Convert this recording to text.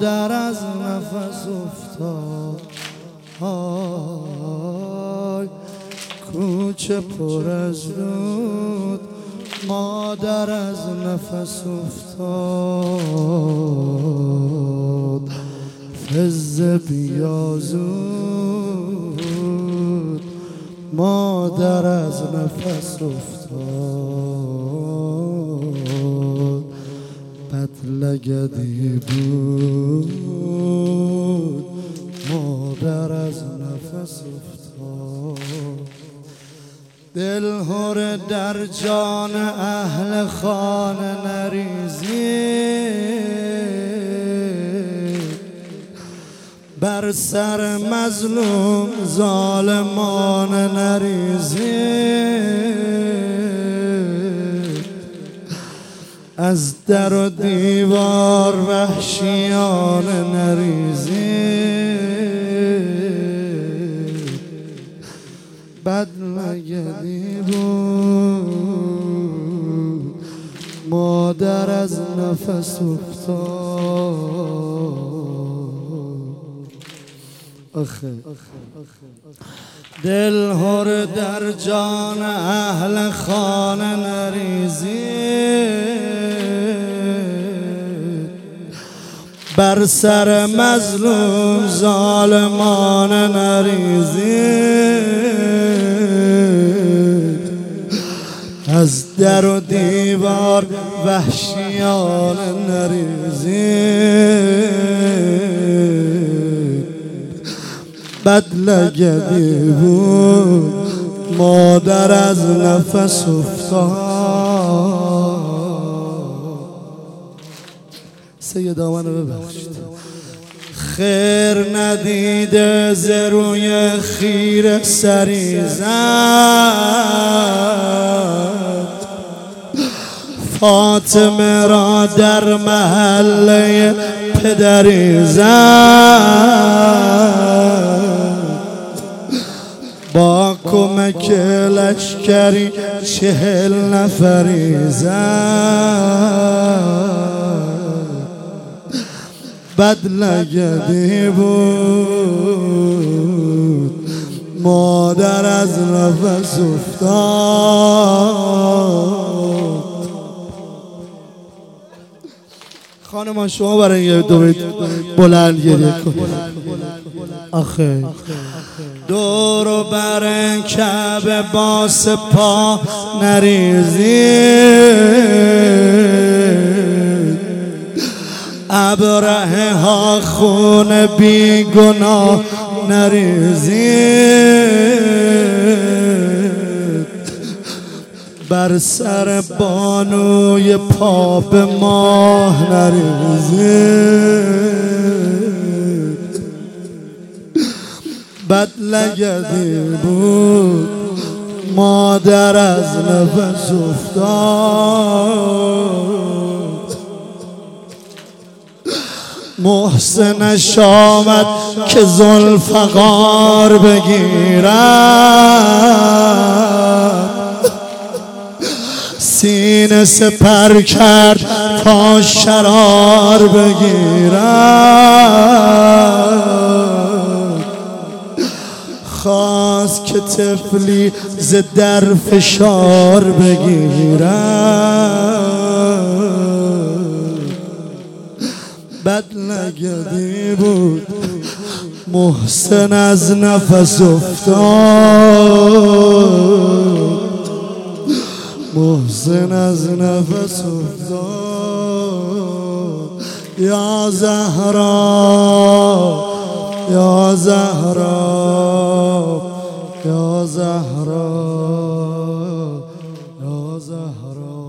مادر از نفس افتاد، های کوچه پر از رود، مادر از نفس افتاد. فزه بیا زود، مادر از نفس افتاد. بد لگدی بود، مادر از نفس افتاد. دل هر در جان اهل خانه نریزید، بر سر مظلوم ظالمان نریزید. از در و دیوار وحشیان نریزید. بد لگدی بود، مادر از نفس افتاد. دل هر در جان اهل خانه نریزید، بر سر مظلوم ظالمان نریزید. از در و دیوار وحشیان نریزید. بد لگدی بود، مادر از نفس افتاد. سیدا منو ببخشید. خیر ندیده ز روی خیر سری زد، فاطمه را در محله پدری زد. با کمک لشکری 40 نفری زد. بد لگدی بود، مادر از نفس افتاد. خانمان شما برای یه دو بیت بلند گریه کنید. آخه دور و بر کعبه با سپاه نریزید، ابرهه ها خون بی گناه نریزید. بر سر بانوی پا به ماه نریزید. بد لگدی بود، مادر از نفس افتاد. محسنش آمد که ذوالفقار بگیرد، سینه سپر کرد تا شرار بگیرد. خواست که طفلی ز در فشار بگیرد. بد لگدی بود، محسن از نفس افتاد. محسن از نفس افتاد. یا زهرا، یا زهرا، یا زهرا، یا زهرا.